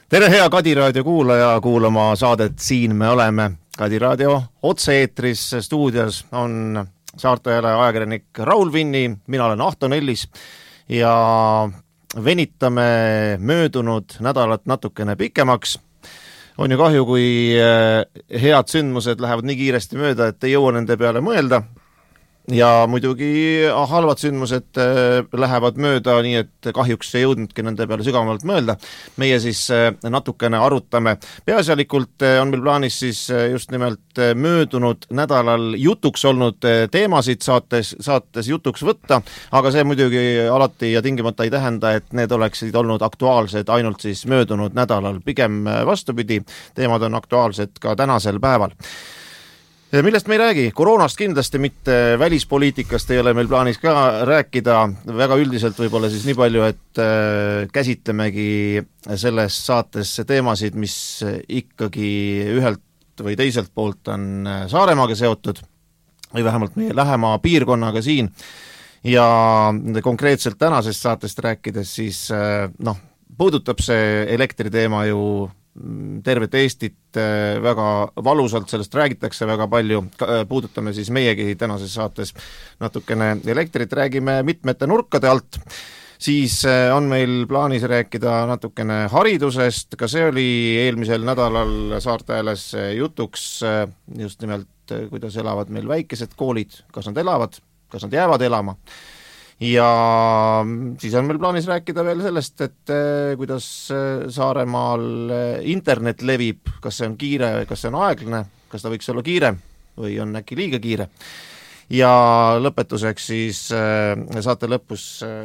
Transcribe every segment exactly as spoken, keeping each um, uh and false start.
Tere hea Kadi Raadio kuulaja, kuulama saadet Siin me oleme. Kadi Raadio otse-eetris stuudios on saartajale ajakirjanik Raul Vinni, mina olen Ahto Nellis ja venitame möödunud nädalat natukene pikemaks. On ju kahju, kui head sündmused lähevad nii kiiresti mööda, et ei jõua nende peale mõelda. Ja muidugi halvad sündmused lähevad mööda, nii et kahjuks ei jõudnudki nende peale sügavamalt mõelda. Meie siis natukene arutame. Peaasjalikult on meil plaanis siis just nimelt möödunud nädalal jutuks olnud teemasid saates, saates jutuks võtta, aga see muidugi alati ja tingimata ei tähenda, et need oleksid olnud aktuaalsed ainult siis möödunud nädalal. Pigem vastupidi, teemad on aktuaalsed ka tänasel päeval. Millest me ei räägi? Koroonast kindlasti, mitte välispoliitikast ei ole meil plaanis ka rääkida. Väga üldiselt võib-olla siis nii palju, et käsitlemegi selles saates teemasid, mis ikkagi ühelt või teiselt poolt on Saaremaaga seotud või vähemalt meie lähema piirkonnaga siin. Ja konkreetselt tänasest saatest rääkides siis noh, puudutab see elektriteema ju tervet Eestit väga valusalt, sellest räägitakse väga palju, puudutame siis meiegi tänases saates natukene elektrit, räägime mitmete nurkade alt, siis on meil plaanis rääkida natukene haridusest, ka see oli eelmisel nädalal Saartääles jutuks just nimelt, kuidas elavad meil väikesed koolid, kas nad elavad, kas nad jäävad elama. Ja siis on meil plaanis rääkida veel sellest, et kuidas Saaremaal internet levib, kas see on kiire, kas see on aeglane, kas ta võiks olla kiire või on äkki liiga kiire. Ja lõpetuseks siis saate lõpus,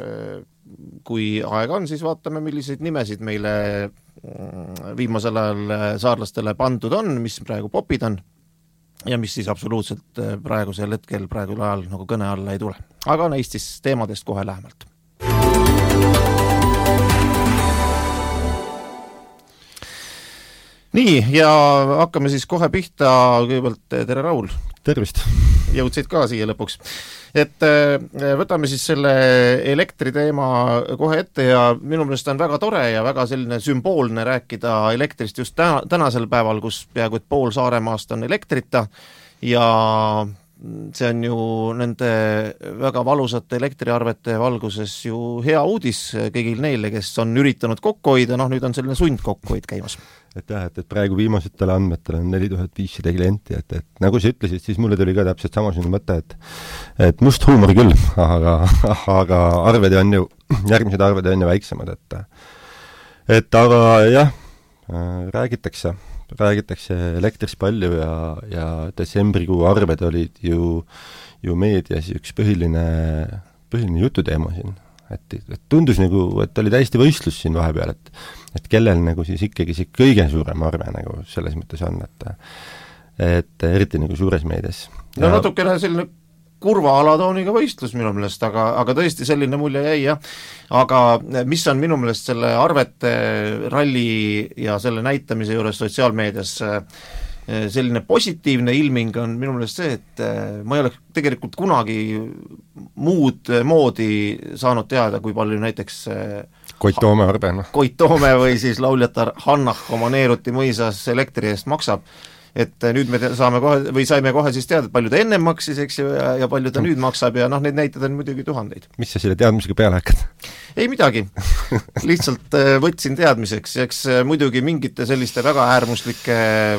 kui aega on, siis vaatame, milliseid nimesid meile viimasel ajal saarlastele pandud on, mis praegu popid on. Ja mis siis absoluutselt praegusel hetkel, praegul ajal nagu kõne alla ei tule. Aga neist siis teemadest kohe lähemalt. Nii, ja hakkame siis kohe pihta. Kõigepealt tere Raul. Tervist. Jõudsid ka siia lõpuks. Et võtame siis selle elektriteema kohe ette ja minu meelest on väga tore ja väga selline sümboolne rääkida elektrist just täna, tänasel päeval, kus peaaegu et pool Saaremaast on elektrita ja see on ju nende väga valusate elektriarvete valguses ju hea uudis kõigil neile, kes on üritanud kokku hoida, noh nüüd on selline sund kokkuhoid käimas. Et jah, et, et praegu viimasetele andmetele on neli tuhat viissada klienti, et, et nagu sa ütlesid, siis mulle tuli ka täpselt samasugune mõte, et, et must huumor küll, aga, aga arved on ju, järgmised arved on ju väiksemad, et, et aga jah, räägitakse, räägitakse elektrist palju ja, ja detsembrikuu arved olid ju, ju meedias üks põhiline, põhiline jututeema siin. Et, et tundus nagu, et oli täiesti võistlus siin vahepeal, et, et kellel nagu siis ikkagi see kõige suurem arve nagu selles mõttes on, et, et eriti nagu suures meedias. No ja natukene selline kurva alatooniga võistlus minu meelest, aga, aga tõesti selline mulje jäi, jah. Aga mis on minu meelest selle arvete ralli ja selle näitamise juures sotsiaalmeedias selline positiivne ilming on minu meelest see, et ma ei ole tegelikult kunagi muud moodi saanud teada, kui palju näiteks Koit Toome arve, noh. Koit Toome või siis lauljatar Hannah oma Neeruti mõisas elektri eest maksab. Et nüüd me saame kohe, või saime kohe siis teada, et palju ta ennem maksis, eks ju, ja, ja palju ta nüüd maksab ja noh, neid näitada on muidugi tuhandeid. Mis sa selle teadmisega peale hakkad? Ei midagi. Lihtsalt võtsin teadmiseks, eks muidugi mingite selliste väga äärmuslike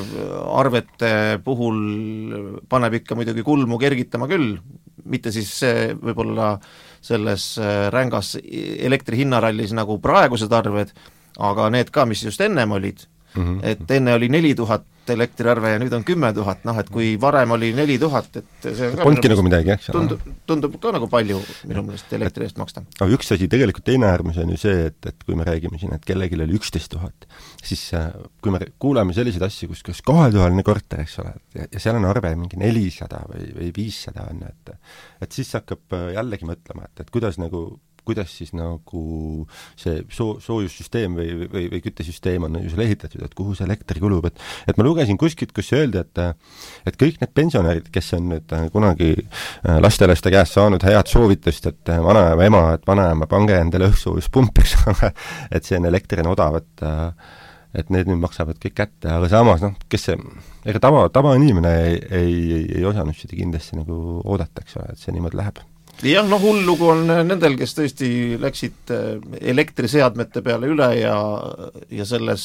arvete puhul paneb ikka muidugi kulmu kergitama küll, mitte siis võib-olla selles rängas elektri hinnarallis nagu praegused arved, aga need ka, mis just ennem olid, mm-hmm. et enne oli neli tuhat elektriarve ja nüüd on kümme tuhat, noh, et kui varem oli neli tuhat, et see on polnudki nagu midagi, jah? Tundub, tundub ka nagu palju minu meelest elektri eest maksta. Aga üks asi, tegelikult teine äärmus on ju see, et, et kui me räägime siin, et kellelgi oli üksteist tuhat, siis kui me kuuleme selliseid asju, kus, kus kahetuhaline korter, eks ole, ja, ja seal on arve mingi nelisada või, või viissada on, et, et siis hakkab jällegi mõtlema, et, et kuidas nagu kuidas siis nagu see soo, soojussüsteem või, või, või küttesüsteem on ju seal ehitatud, et kuhu see elektri kulub, et, et ma lugesin kuskilt, kus öeldi, et, et kõik need pensionärid, kes on nüüd kunagi lastelaste käest saanud head soovitust, et vanaema ema, et vanaema pange endale õhksoojuspump, et see on elektrine odav, et et need nüüd maksavad kõik kätte, aga samas noh, kes see, ega tava, tavainimene ei, ei, ei, ei osanud seda kindlasti nagu oodata, eks ole, et see niimoodi läheb. Jah, noh, hull lugu on nendel, kes tõesti läksid elektriseadmete peale üle ja, ja selles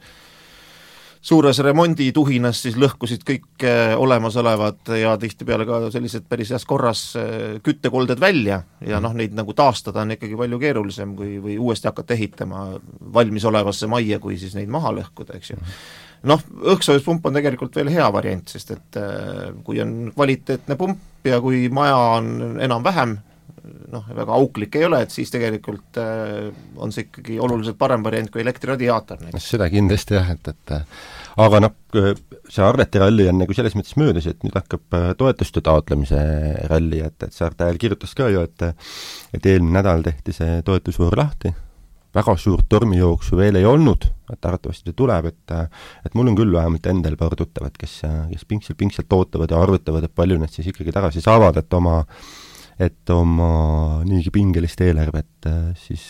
suures remondituhinas siis lõhkusid kõik olemasolevad ja tihtipeale ka sellised päris heas korras küttekolded välja ja noh, neid nagu taastada on ikkagi palju keerulisem kui, või uuesti hakata ehitama valmisolevasse majja, kui siis neid maha lõhkuda, eks ju. Noh, õhksoojuspump on tegelikult veel hea variant, sest et kui on kvaliteetne pump ja kui maja on enam-vähem, noh, väga auklik ei ole, et siis tegelikult on see ikkagi oluliselt parem variant kui elektriradiaator. No, seda kindlasti jah, et, et aga noh, see Arveti ralli on nagu selles mõttes möödas, et nüüd hakkab toetuste taotlemise ralli, et, et Saarte Hääl kirjutas ka ju, et et eelmine nädal tehti see toetusvoor lahti, väga suurt tormijooksu veel ei olnud, et arvatavasti ta tuleb, et et mul on küll vähemalt endal paar tuttavad, kes, kes pingsalt-pingsalt ootavad ja arvutavad, et palju need siis ikkagi tagasi saavad, et oma et oma niigi pingelist eelarvet siis,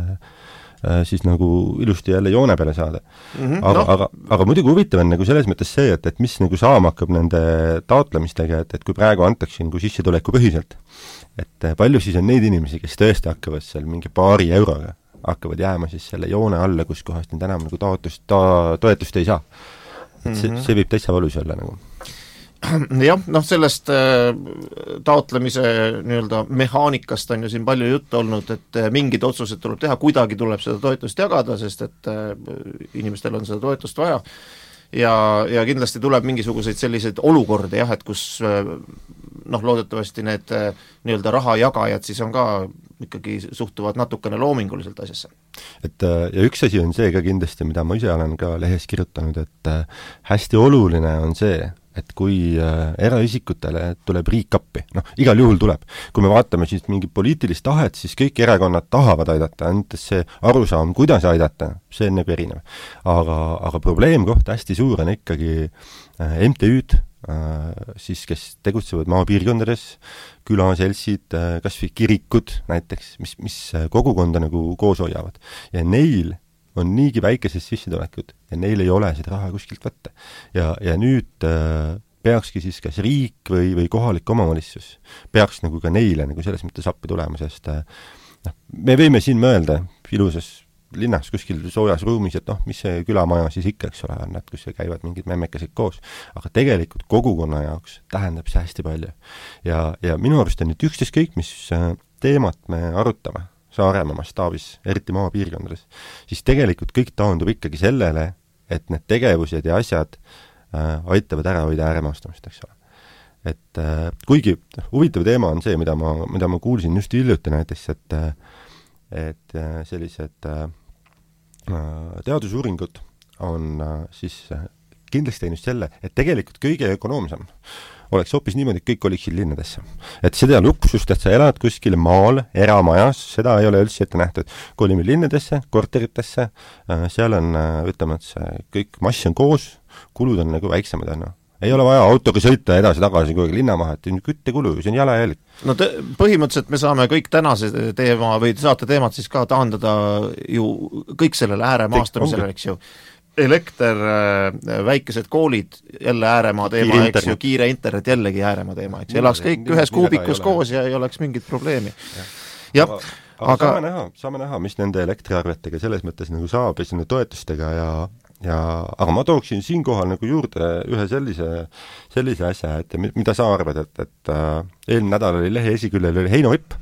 siis nagu ilusti jälle joone peale saada. Mm-hmm, aga, no. aga, aga muidugi huvitav on nagu selles mõttes see, et, et mis nagu saama hakkab nende taotlemistega, et, et kui praegu antakse nagu sissetuleku põhiselt, et palju siis on neid inimesi, kes tõesti hakkavad seal mingi paari euroga hakkavad jääma siis selle joone alla, kus kohast nüüd enam nagu taotlust, ta, toetust ei saa. Et see, see võib täitsa valus olla nagu. Jah, noh sellest äh, taotlemise nii-öelda mehaanikast on ju siin palju juttu olnud, et äh, mingid otsused tuleb teha, kuidagi tuleb seda toetust jagada, sest et äh, inimestel on seda toetust vaja ja, ja kindlasti tuleb mingisuguseid selliseid olukordi jah, et kus äh, noh, loodetavasti need äh, nii-öelda rahajagajad siis on ka ikkagi suhtuvad natukene loominguliselt asjasse. Et ja üks asi on see ka kindlasti, mida ma ise olen ka lehes kirjutanud, et äh, hästi oluline on see, et kui äh, eraisikutele tuleb riik appi, noh, igal juhul tuleb. Kui me vaatame siis mingi poliitilist tahet, siis kõik erakonnad tahavad aidata, ainult see arusaam, kuidas aidata, see on nagu erinev. Aga, aga probleemkoht hästi suur on ikkagi äh, M T Ü'd, äh, siis kes tegutsevad maapiirkondades, külaseltsid, äh, kas või kirikud näiteks, mis, mis kogukonda nagu koos hoiavad. Ja neil on niigi väikesest sissetulekud ja neil ei ole seda raha kuskilt võtta. Ja, ja nüüd äh, peakski siis kas riik või, või kohalik omavalitsus peaks nagu ka neile nagu selles mõttes appi tulema, sest äh, noh, me võime siin mõelda ilusas linnas kuskil soojas ruumis, et noh, mis see külamaja siis ikka, eks ole, on, et kus käivad mingid memmekesed koos, aga tegelikult kogukonna jaoks tähendab see hästi palju. Ja, ja minu arust on nüüd üksteist mis teemat me arutame Saaremaa mastaabis, eriti maapiirkondades, siis tegelikult kõik taandub ikkagi sellele, et need tegevused ja asjad äh, aitavad ära hoida ääremaastumist, eks ole. Et äh, kuigi huvitav teema on see, mida ma, mida ma kuulsin just hiljuti näiteks, et, et äh, sellised äh, teadusuuringud on äh, siis äh, kindlasti teinud selle, et tegelikult kõige ökonoomsem oleks hoopis niimoodi, et kõik oliksid linnadesse. Et seda luksust, et sa elad kuskil maal, eramajas, seda ei ole üldse ette nähtud. Kolime linnadesse, korteritesse, seal on, ütleme, et see kõik mass on koos, kulud on nagu väiksemad, on. Ei ole vaja autoga sõita edasi-tagasi kogu linna maha, et küttekulu, see on jalajälg. No te, põhimõtteliselt me saame kõik tänase teema või saate teemad siis ka taandada ju kõik sellele ääremaastamisele, eks ju. Elekter, väikesed koolid, jälle ääremaa teema, kiire eks ju, kiire internet jällegi ääremaa teema, eks elaks kõik ühes kuubikus koos ja ei oleks mingit probleemi. Ja, aga, aga, aga saame, näha, saame näha, mis nende elektriarvetega selles mõttes nagu saab ja sinna toetustega ja, ja aga ma tooksin siinkohal nagu juurde ühe sellise, sellise asja, et mida sa arvad, et, et äh, eelmine nädal oli lehe esiküljel oli Heino Vipp,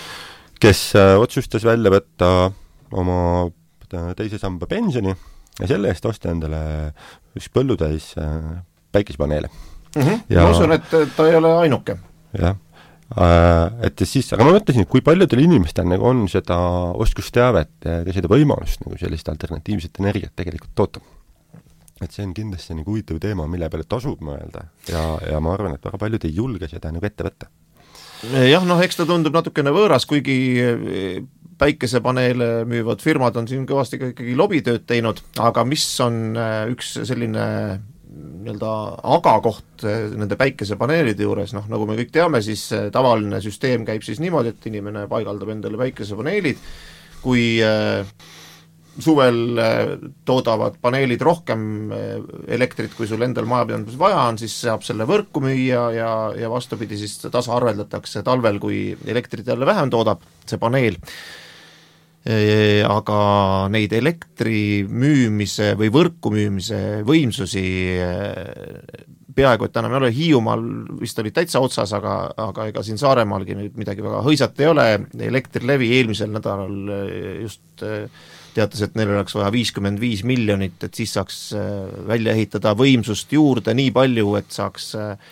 kes äh, otsustas välja võtta oma teise samba pensioni ja selle eest osta endale üks põllutäis äh, päikesepaneele. Mm-hmm. Ja, ma usun, et ta ei ole ainuke. Jah, äh, et siis, aga ma mõtlesin, et kui paljudel inimestel nagu on seda oskusteavet ja seda võimalust nagu sellist alternatiivset energiat tegelikult toota. Et see on kindlasti nagu huvitav teema, mille peale tasub mõelda ja, ja ma arvan, et väga paljud ei julge seda nagu ette võtta. Jah, noh, eks ta tundub natukene võõras, kuigi päikesepaneele müüvad firmad on siin kõvasti ikkagi lobitööd teinud, aga mis on üks selline nii-öelda agakoht nende päikesepaneelide juures, noh, nagu me kõik teame, siis tavaline süsteem käib siis niimoodi, et inimene paigaldab endale päikesepaneelid, kui suvel toodavad paneelid rohkem elektrit, kui sul endal majapidamises vaja on, siis saab selle võrku müüa ja, ja vastupidi siis tasa arveldatakse talvel, kui elektrit jälle vähem toodab see paneel. Aga neid elektri müümise või võrku müümise võimsusi peaaegu, et enam ei ole, Hiiumaal vist oli täitsa otsas, aga, aga ega siin Saaremaalgi nüüd midagi väga hõisat ei ole. Elektrilevi eelmisel nädalal just teatas, et neil oleks vaja viiskümmend viis miljonit, et siis saaks välja ehitada võimsust juurde nii palju, et saaks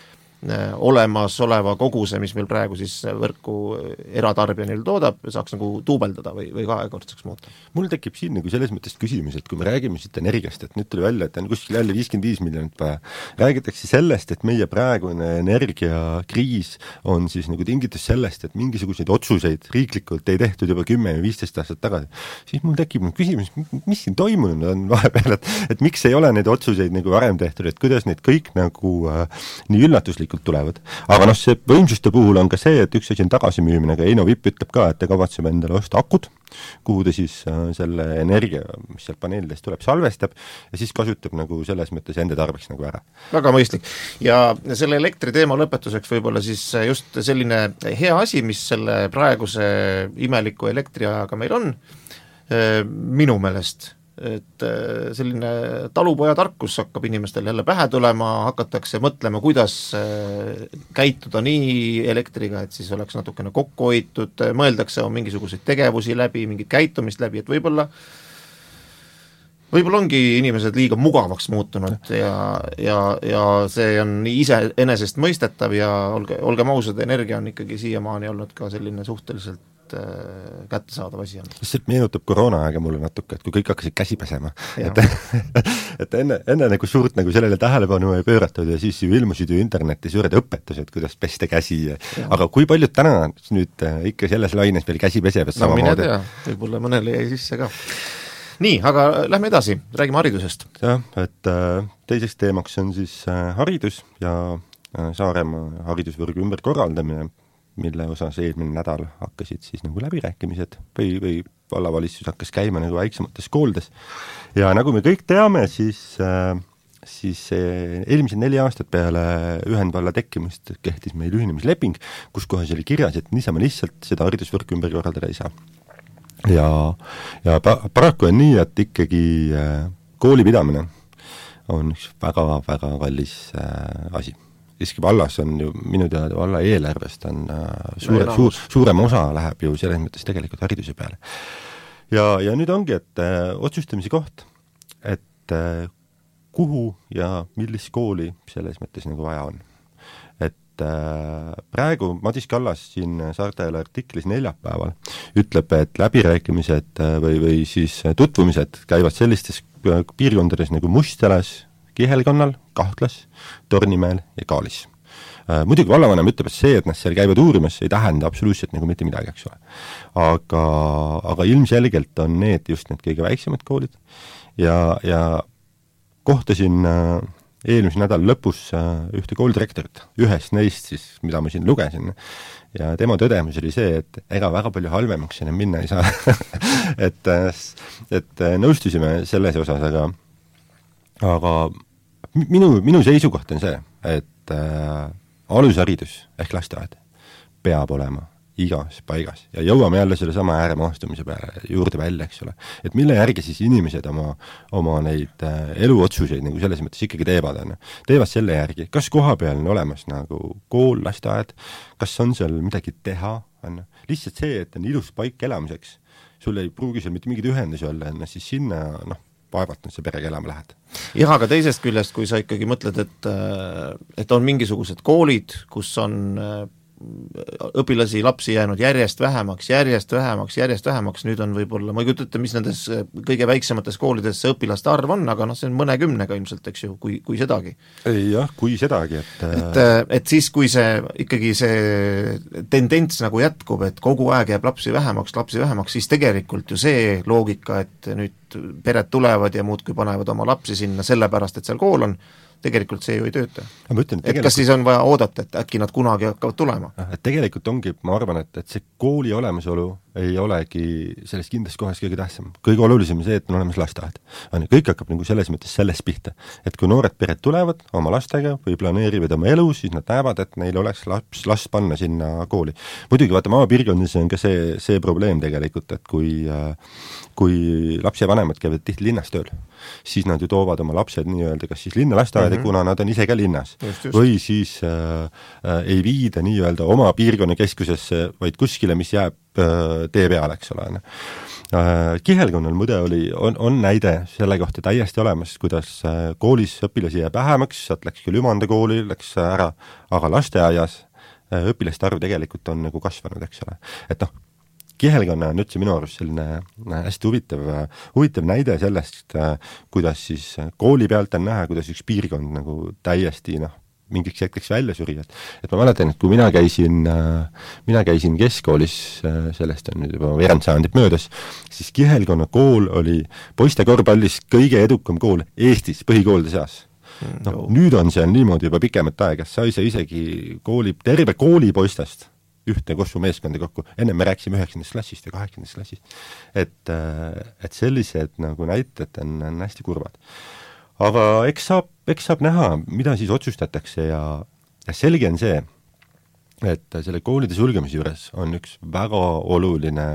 olemasoleva koguse, mis meil praegu siis võrku eratarbija neil toodab, saaks nagu duubeldada või, või kahekordseks muuta. Mul tekib siin nagu selles mõttes küsimus, et kui me räägime siit energiast, et nüüd tuli välja, et on kuskil jälle viiskümmend viis miljonit vaja, räägitakse sellest, et meie praegune energiakriis on siis nagu tingitus sellest, et mingisuguseid otsuseid riiklikult ei tehtud juba kümme või viisteist aastat tagasi, siis mul tekib küsimus, mis siin toimunud on vahepeal, et, et miks ei ole neid otsuseid nagu varem tehtud, et kuidas neid kõik nagu äh, nii üllatuslikult tulevad. Aga noh, see võimsuste puhul on ka see, et üks asi on tagasimüümine, aga Eino Vipp ütleb ka, et ta kavatseb endale osta akud, kuhu ta siis äh, selle energia, mis sealt paneelidest tuleb, salvestab ja siis kasutab nagu selles mõttes enda tarbeks nagu ära. Väga mõistlik. Ja selle elektri teema lõpetuseks võib-olla siis just selline hea asi, mis selle praeguse imeliku elektriajaga meil on, minu meelest, et selline talupoja tarkus hakkab inimestel jälle pähe tulema, hakatakse mõtlema, kuidas käituda nii elektriga, et siis oleks natukene kokku hoitud, mõeldakse on mingisuguseid tegevusi läbi, mingit käitumist läbi, et võib-olla võib-olla ongi inimesed liiga mugavaks muutunud ja, ja, ja see on nii ise enesest mõistetav ja olge, olgem ausad, energia on ikkagi siiamaani olnud ka selline suhteliselt kättesaadav asi on. See meenutab koroona aega mulle natuke, et kui kõik hakkasid käsi pesema, et, et enne, enne nagu suurt nagu sellele tähelepanu ei pööratud ja siis ju ilmusid ju interneti suured õpetused, kuidas pesta käsi, aga kui paljud täna nüüd ikka selles laines veel käsi pesevad no, samamoodi? No mine tea, võib-olla mõnele jäi sisse ka. Nii, aga lähme edasi, räägime haridusest. jah, et teiseks teemaks on siis haridus ja Saaremaa haridusvõrgu ümberkorraldamine, mille osas eelmine nädal hakkasid siis nagu läbirääkimised või, või vallavalitsus hakkas käima nagu väiksemates koolides. Ja nagu me kõik teame, siis, siis eelmised neli aastat peale ühendvalla tekkimist kehtis meil ühinemisleping, kus kohas oli kirjas, et niisama lihtsalt seda haridusvõrku ümber korraldada ei saa. Ja, ja paraku on nii, et ikkagi kooli pidamine on üks väga-väga kallis asi. Iski vallas on ju, minu teada valla eelarvest on suure, suur, suurem osa läheb ju selles mõttes tegelikult hariduse peale. Ja, ja nüüd ongi, et äh, otsustamise koht, et äh, kuhu ja millist kooli selles mõttes nagu vaja on. Et äh, praegu Madis Kallas siin Saartele artiklis neljapäeval ütleb, et läbirääkimised või, või siis tutvumised käivad sellistes piirkondades nagu Mustjalas, Kihelkonnal, Kahtlas, Tornimäel ja Kaalis. Äh, muidugi vallavanem ütleb, et see, et nad seal käivad uurimas, ei tähenda absoluutselt nagu mitte midagi, eks ole. Aga, aga ilmselgelt on need just need kõige väiksemad koolid ja, ja kohtasin äh, eelmise nädala lõpus äh, ühte koolidirektorit, ühest neist siis, mida ma siin lugesin, ja tema tõdemus oli see, et ega väga palju halvemaks enam minna ei saa et, et nõustusime selles osas, aga aga minu, minu seisukoht on see, et äh, alusharidus ehk lasteaed peab olema igas paigas ja jõuame jälle selle sama ääremaastumise peale juurde välja, eks ole. Et mille järgi siis inimesed oma, oma neid äh, eluotsuseid nagu selles mõttes ikkagi teevad, on. Teevad selle järgi, kas koha peal on olemas nagu kool, lasteaed, kas on seal midagi teha, on. Lihtsalt see, et on ilus paik elamiseks, sul ei pruugi seal mitte mingid ühendusi olla, on, siis sinna, noh, vaevalt nüüd see perega elama lähed. jah, aga teisest küljest, kui sa ikkagi mõtled, et, et on mingisugused koolid, kus on õpilasi, lapsi jäänud järjest vähemaks, järjest vähemaks, järjest vähemaks, nüüd on võib-olla, ma ei kujuta ette, mis nendes kõige väiksemates koolides see õpilaste arv on, aga noh, see on mõne kümnega ilmselt, eks ju, kui, kui sedagi. jah, kui sedagi, et et, et siis, kui see ikkagi see tendents nagu jätkub, et kogu aeg jääb lapsi vähemaks, lapsi vähemaks, siis tegelikult ju see loogika, et nüüd pered tulevad ja muudkui panevad oma lapsi sinna sellepärast, et seal kool on, tegelikult see ju ei tööta. Ütlen, et kas siis on vaja oodata, et äkki nad kunagi hakkavad tulema? Et tegelikult ongi, ma arvan, et, et see kooli olemasolu ei olegi selles kindlas kohas kõige tähtsam. Kõige olulisem on see, et on olemas lasteaed. Kõik hakkab nagu selles mõttes sellest pihta, et kui noored pered tulevad oma lastega või planeerivad oma elu, siis nad näevad, et neil oleks laps, last panna sinna kooli. Muidugi, vaata, maapiirkondades on ka see, see probleem tegelikult, et kui, kui lapsevanemad käivad tihti linnas tööl, siis nad ju toovad oma lapsed nii-öelda kas siis linna lasteaeda, mm -hmm. kuna nad on ise ka linnas. Just, just. Või siis äh, äh, ei viida nii-öelda oma piirkonna keskusesse, vaid kuskile, mis jääb äh, tee peale, eks ole. Äh, Kihelkonnal muide oli, on, on näide selle kohta täiesti olemas, kuidas äh, koolis õpilasi jääb vähemaks, sealt läks küll Ümanda kooli, läks ära, aga lasteaias äh, õpilaste arv tegelikult on nagu kasvanud, eks ole. Et noh, Kihelkonna on üldse minu arust selline hästi huvitav, huvitav näide sellest, kuidas siis kooli pealt on näha, kuidas üks piirkond nagu täiesti noh, mingiks hetkeks välja suri. Et ma mäletan, et kui mina käisin, mina käisin keskkoolis, sellest on nüüd juba veerand sajandit möödas, siis Kihelkonna kool oli poiste korvpallis kõige edukam kool Eestis põhikoolide seas. No, nüüd on seal niimoodi juba pikemat aega, sai see isegi kooli, terve kooli poistest ühte kossu meeskonda kokku. Enne me rääkisime üheksandast klassist ja kaheksandast klassist. Et, et sellised nagu näited on, on hästi kurvad. Aga eks saab, eks saab näha, mida siis otsustatakse ja, ja selge on see, et selle koolide sulgemise juures on üks väga oluline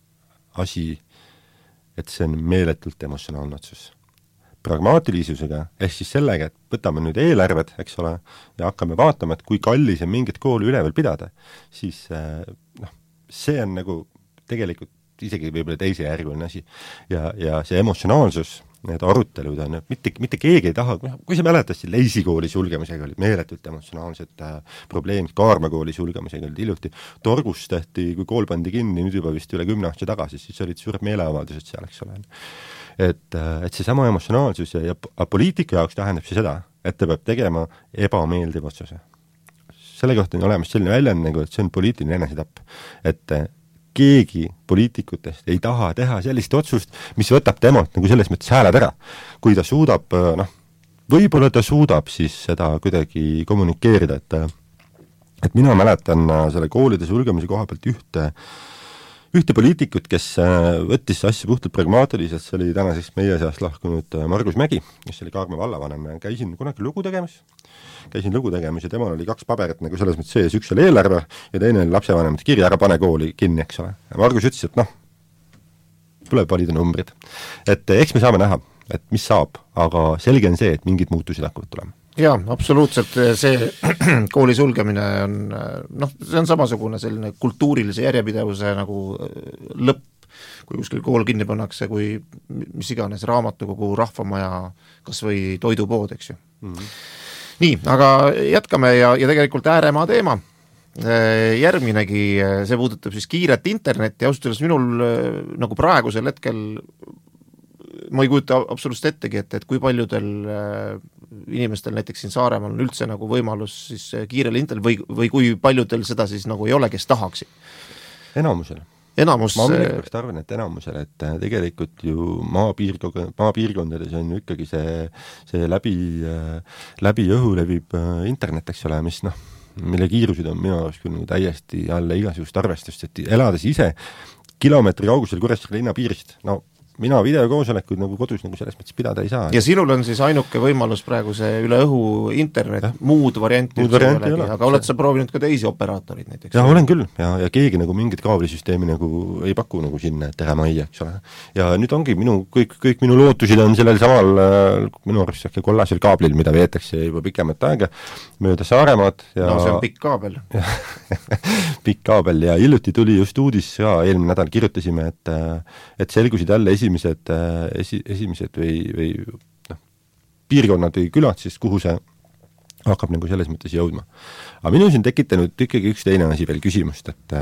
asi, et see on meeletult emotsionaalne otsus. Pragmaatilisusega, ehk siis sellega, et võtame nüüd eelarved, eks ole, ja hakkame vaatama, et kui kallis on mingit kooli üleval pidada, siis noh, see on nagu tegelikult isegi võib-olla teise järguline asi. Ja, ja see emotsionaalsus, need arutelud on, mitte, mitte keegi ei taha, kui sa mäletas, Leisi kooli sulgemisega olid meeletult emotsionaalsed äh, probleemid, Kaarma kooli sulgemisega olid iluti, Torgus tehti, kui kool pandi kinni, nüüd juba vist üle kümne aasta tagasi, siis olid suured meeleavaldused seal, eks ole. Et, et see sama emotsionaalsus ja, ja poliitika jaoks tähendab see seda, et ta peab tegema ebameeldiv otsuse. Selle kohta on olemas selline väljend, nagu, et see on poliitiline enesetapp. Et keegi poliitikutest ei taha teha sellist otsust, mis võtab temalt nagu selles mõttes hääled ära. Kui ta suudab, noh, võib-olla ta suudab siis seda kuidagi kommunikeerida, et, et mina mäletan selle koolide sulgemise koha pealt ühte ühte poliitikut, kes võttis asja puhtalt pragmaatiliselt, see oli tänaseks meie seast lahkunud Margus Mägi, kes oli Kaarma vallavanem, käisin kunagi lugu tegemas, käisin lugu tegemas ja temal oli kaks paberit nagu selles mõttes sees, üks oli eelarve ja teine oli lapsevanemate kirja, ära pane kooli kinni, eks ole. Ja Margus ütles, et noh, tuleb valida numbrid. Et eks me saame näha, et mis saab, aga selge on see, et mingid muutused hakkavad tulema. Jaa, absoluutselt, see kooli sulgemine on, noh, see on samasugune selline kultuurilise järjepidevuse nagu lõpp, kui kuskil kool kinni pannakse, kui mis iganes raamatukogu, rahvamaja, kas või toidupood, eks ju. Mm-hmm. Nii, aga jätkame ja, ja tegelikult ääremaa teema. Järgminegi, see puudutab siis kiiret internetti ja ausalt öeldes minul nagu praegusel hetkel ma ei kujuta absoluutselt ettegi, et, et kui paljudel inimestel näiteks siin Saaremaal on üldse nagu võimalus siis kiirel internet või, või kui paljudel seda siis nagu ei ole, kes tahaksid? Enamusel. Enamus... Ma millegipärast arvan, et enamusel, et tegelikult ju maapiirkog... maapiirkondades on ju ikkagi see, see läbi, läbi õhu levib internet, eks ole, mis noh, mille kiirused on minu arust küll nagu täiesti alla igasugust arvestust, et elades ise kilomeetri kaugusel Kuressaare linna piirist, no mina videokoosolekuid nagu kodus nagu selles mõttes pidada ei saa. Ja sinul on siis ainuke võimalus praegu see üle õhu internet, ja. muud varianti, muud varianti ei ole. Aga oled sa proovinud ka teisi operaatorid näiteks? Ja olen küll, ja, ja keegi nagu mingit kaablisüsteemi nagu ei paku nagu sinna tere majja, eks ole. Ja nüüd ongi minu, kõik, kõik minu lootusid on sellel samal minu arust sähke kollasel kaablil, mida veetakse juba pikemat aega mööda Saaremaad. Ja... No see on pikk kaabel. pikk kaabel ja hiljuti tuli just uudis ja eelmine nädal kirjutasime, et, et selgusid jälle esi esimesed, esi, esimesed või, või noh, piirkonnad või külad siis, kuhu see hakkab nagu selles mõttes jõudma. Aga minu siin tekitanud ikkagi üks teine asi veel küsimust, et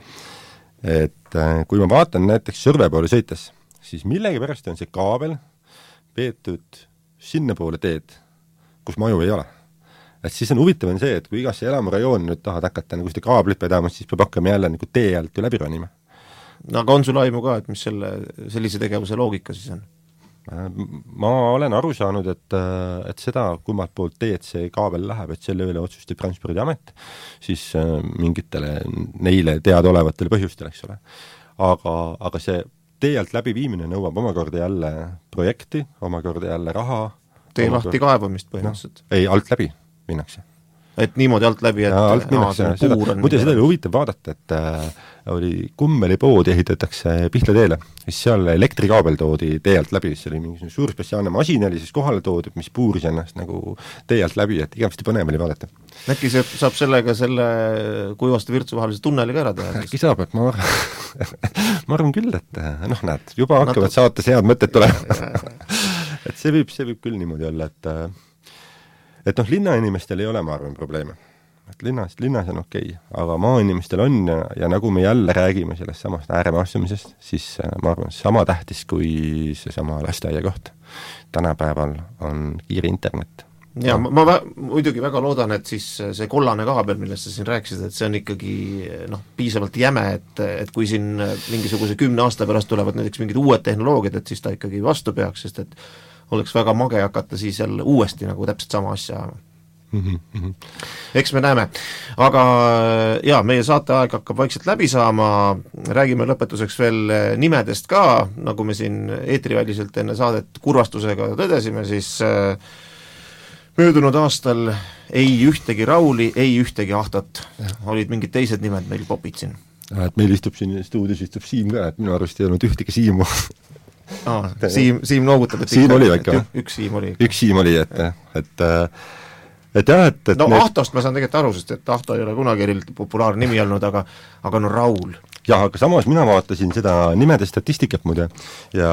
et kui ma vaatan näiteks Sõrve poole sõites, siis millegipärast on see kaabel peetud sinna poole teed, kus maju ei ole. Et siis on huvitav on see, et kui igasse elamurajoon nüüd tahad hakata nagu seda kaablit vedama, siis peab hakkama jälle nagu tee alt ju läbi ronima. No aga on sul aimu ka, et mis selle, sellise tegevuse loogika siis on? Ma olen aru saanud, et, et seda, kummalt poolt teed see kaabel läheb, et selle üle otsustab Transpordiamet, siis mingitele neile teadaolevatele põhjustele, eks ole. aga, aga see tee alt läbiviimine nõuab omakorda jälle projekti, omakorda jälle raha. Tee lahti kaevamist põhimõtteliselt. No, ei, alt läbi minnakse. Et niimoodi alt läbi, et ja, alt minnakse, aa, seda, muide seda oli huvitav vaadata, et äh, oli Kummeli pood ehitatakse Pihla teele, siis seal elektrikaabel toodi tee alt läbi, see oli mingi suur spetsiaalne masin oli siis kohale toodud, mis puuris ennast nagu tee alt läbi, et igavesti põnev oli vaadata. Äkki see saab sellega selle Kuivaste Virtsu vahelise tunneliga ära teha? Äkki saab, et ma arvan, ma arvan küll, et noh, näed, juba hakkavad Natu... saates head mõtted tulema. et see võib, see võib küll niimoodi olla, et et noh, linnainimestel ei ole, ma arvan, probleeme. Et linnas, linnas on okei, aga maainimestel on ja, ja nagu me jälle räägime sellest samast ääremaastumisest, siis ma arvan, sama tähtis kui see sama lasteaia koht. Tänapäeval on kiire internet. Ja ma, ma muidugi väga loodan, et siis see kollane kaabel, millest sa siin rääkisid, et see on ikkagi noh, piisavalt jäme, et, et kui siin mingisuguse kümne aasta pärast tulevad näiteks mingid uued tehnoloogiad, et siis ta ikkagi vastu peaks, sest et oleks väga mage hakata siis jälle uuesti nagu täpselt sama asja ajama. Mm-hmm. Eks me näeme. Aga jaa, meie saateaeg hakkab vaikselt läbi saama, räägime lõpetuseks veel nimedest ka, nagu me siin eetriväliselt enne saadet kurvastusega tõdesime, siis möödunud aastal ei ühtegi Rauli, ei ühtegi Ahtot. Olid mingid teised nimed meil popid siin. Ja, et meil istub siin stuudios istub Siim ka, et minu arust ei olnud ühtegi Siimu. Ah, Siim, Siim noogutab, et Siim oli väike, üks Siim oli. Üks Siim oli, et, et, et jah, et, et no need... Ahtost ma saan tegelikult aru, sest et Ahto ei ole kunagi eriliselt populaarne nimi olnud, aga, aga no Raul. Jah, aga samas mina vaatasin seda nimede statistikat muide ja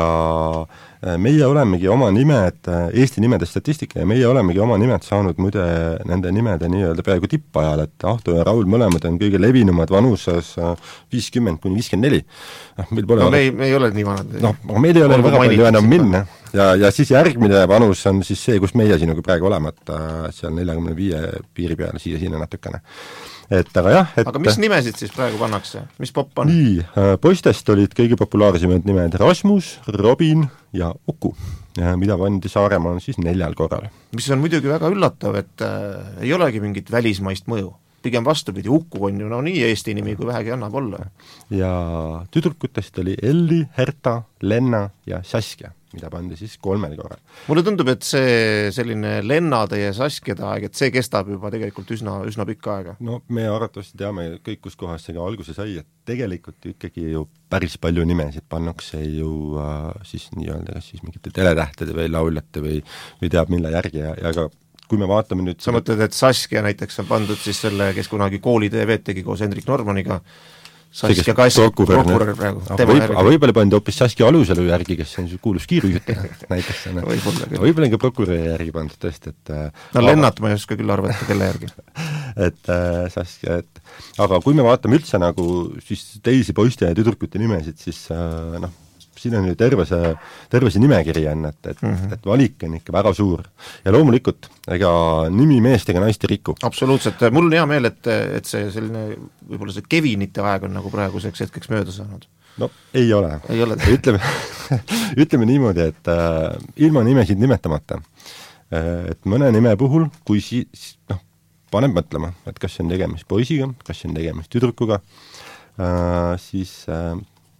meie olemegi oma nimed, Eesti nimede statistika ja meie olemegi oma nimed saanud muide nende nimede nii-öelda peaaegu tippajal, et Ahto ja Raul mõlemad on kõige levinumad vanuses viiskümmend kuni viiskümmend neli. No, meil, pole no me, ei, me ei ole nii vanad. No, meil ei ole väga palju enam minna ja, ja siis järgmine vanus on siis see, kus meie sinuga praegu oleme, et seal neljakümne viie piiri peale siia-siina natukene. Et, aga jah, et aga mis nimesid siis praegu pannakse? Mis popp on? Nii, poistest olid kõige populaarsemad nimed Rasmus, Robin ja Uku, ja mida pandi Saaremaa siis neljal korral. Mis on muidugi väga üllatav, et äh, ei olegi mingit välismaist mõju. Pigem vastupidi, Uku on ju no nii Eesti nimi, kui vähegi annab olla. Ja tüdrukutest oli Elli, Herta, Lenna ja Saskia, mida pandi siis kolmel korral. Mulle tundub, et see selline Lennade ja Saskjade aeg, et see kestab juba tegelikult üsna, üsna pikka aega. No me arvatavasti teame kõik, kus kohas see ka alguse sai, et tegelikult ikkagi ju päris palju nimesid pannakse ju äh, siis nii-öelda kas siis mingite teletähtede või lauljate või, või teab mille järgi ja, ja ka kui me vaatame nüüd sa mõtled, et Saskia näiteks on pandud siis selle, kes kunagi kooli T V tegi koos Hendrik Normaniga, Saskia Kass, prokurör praegu. Aga võib, võib-olla pandi hoopis Saskia Aluselu järgi, kes on kuulus kiirujutaja näiteks. Võib-olla ka prokuröri järgi pandud tõesti, et no Lennart ma ei oska küll arvata, kelle järgi. et äh, Saskia, et aga kui me vaatame üldse nagu siis teisi poiste ja tüdrukute nimesid, siis äh, noh, siin on ju terve see, terve see nimekiri on, et, et, mm-hmm. et valik on ikka väga suur. Ja loomulikult, ega nimi meest ega naist ei riku. Absoluutselt, mul on hea meel, et, et see selline, võib-olla see Kevinite aeg on nagu praeguseks hetkeks mööda saanud. No ei ole. Ei ole. ütleme, ütleme niimoodi, et äh, ilma nimesid nimetamata, äh, et mõne nime puhul, kui si-, noh, paneb mõtlema, et kas on tegemist poisiga, kas on tegemist tüdrukuga, äh, siis äh,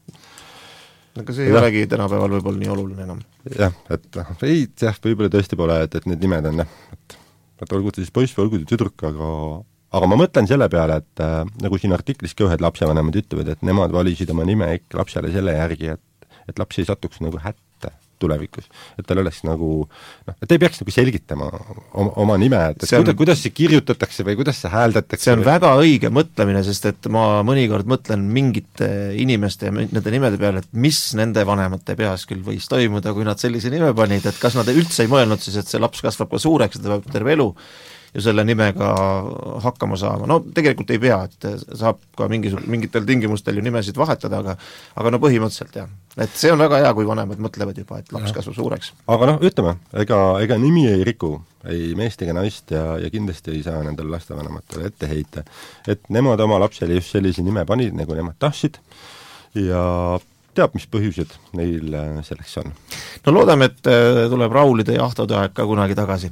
aga see ei ja. olegi tänapäeval võib-olla nii oluline enam. Jah, et ei, jah, võib-olla tõesti pole, et, et need nimed on, jah, et, et olgu siis poiss või olgu tüdruk, aga, aga ma mõtlen selle peale, et äh, nagu siin artiklis ka ühed lapsevanemad ütlevad, et nemad valisid oma nime ikka lapsele selle järgi, et, et laps ei satuks nagu hätta tulevikus, et tal oleks nagu noh, et ei peaks nagu selgitama oma, oma nime, et on, kuidas, kuidas see kirjutatakse või kuidas see hääldatakse. See on või... väga õige mõtlemine, sest et ma mõnikord mõtlen mingite inimeste ja nende nimede peale, et mis nende vanemate peas küll võis toimuda, kui nad sellise nime panid, et kas nad üldse ei mõelnud siis, et see laps kasvab ka suureks, et ta peab terve elu ja selle nimega hakkama saama. No tegelikult ei pea, et saab ka mingisug, mingitel tingimustel ju nimesid vahetada, aga aga no põhimõtteliselt jah. Et see on väga hea, kui vanemad mõtlevad juba, et laps kasvab suureks. Aga noh, ütleme, ega, ega nimi ei riku, ei meest ega naist ja, ja kindlasti ei saa nendel lastevanematele ette heita. Et nemad oma lapsele just sellise nime panid, nagu nemad tahtsid ja teab, mis põhjused neil selleks on. No loodame, et tuleb Raulide ja Ahtode aeg ka kunagi tagasi.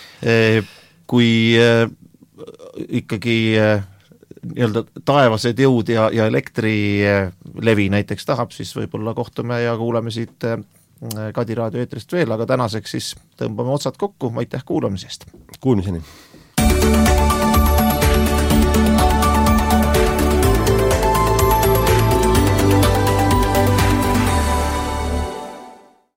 Kui äh, ikkagi äh, nii-öelda taevased jõud ja, ja elektri, Levi näiteks tahab, siis võib-olla kohtume ja kuuleme siit Kadi raadio eetrist veel, aga tänaseks siis tõmbame otsad kokku, aitäh kuulamisest! Kuulmiseni!